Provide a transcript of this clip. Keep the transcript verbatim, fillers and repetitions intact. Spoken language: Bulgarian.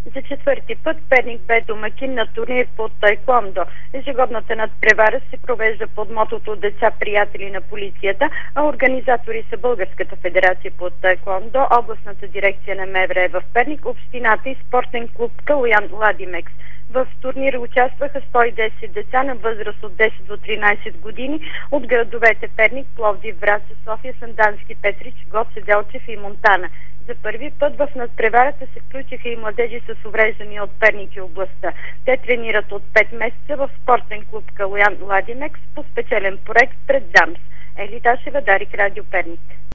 За четвърти път Перник бе домакин на турнир по таеквондо. Ежегодната надпревара се провежда под мотото "Деца приятели на полицията", а организатори са Българската федерация по таеквондо, областната дирекция на МВР в Перник, общината и спортен клуб Калоян Ладимекс. В турнира участваха сто и десет деца на възраст от десет до тринадесет години от градовете Перник, Пловдив, Враца, София, Сандански, Петрич, Гоце Делчев и Монтана. За първи път в надпреварата се включиха и младежи с увреждания от Перник и областта. Те тренират от пет месеца в спортен клуб Калоян Ладимекс по специален проект пред ДАМС. Ели Ташева, Дарик, Радио Перник.